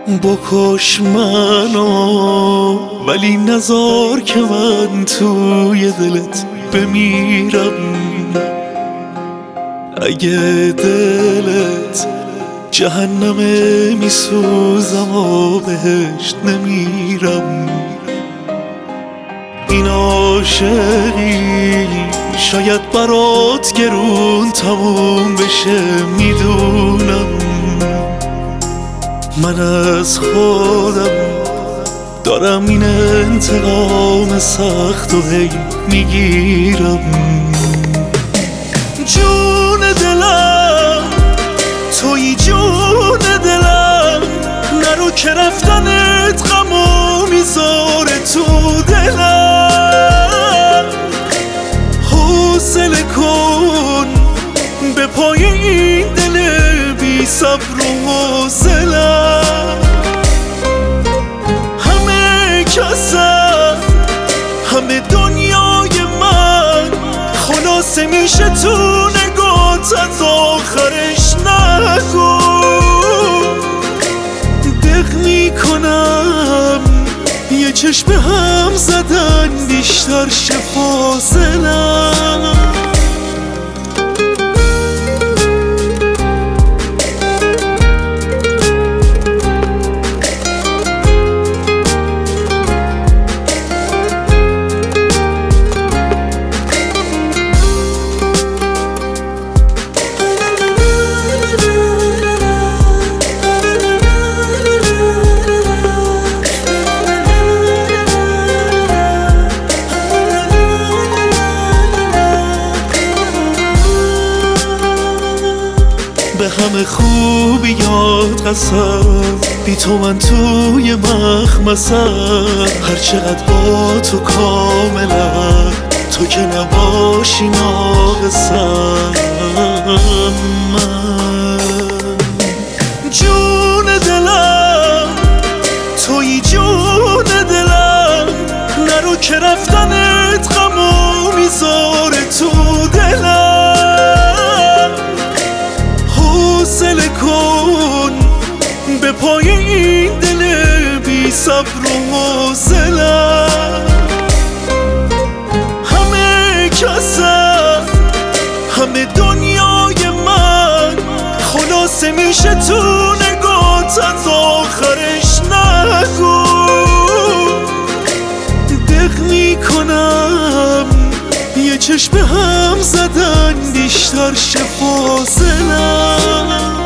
بکش منو ولی نذار که من توی دلت بمیرم. اگه دلت جهنمه میسوزم و بهشت نمیرم. این عاشقی شاید برات گرون تموم بشه میدونم. من از خودم دارم این انتقام سخت و هی میگیرم. جون دلم توی جون دلم، نرو که رفتنت غمو میذاره تو دلم. حوصله کن به پای این دل بی صبر و حوصله‌ام. همه کسم همه دنیای من خلاصه میشه تو نگات، از آخرش نگو. دق میکنم یه چشم هم زدن بیشتر شه فاصله‌ام. به همه خوبیات قسم، بی تو من توی مخمسم. هر چقدر با تو کاملم، تو که نباشی ناقصم. جون دلم توی جون دلم، نرو که رفتنت غمو میذاره تو دلم. حوصله کن به پای این دل بی صبر و حوصله‌ام. همه کسم همه دنیای من خلاصه میشه تو نگات، از آخرش نگو. دق میکنم یه چشم هم زدن بیشتر شه فاصله‌ام.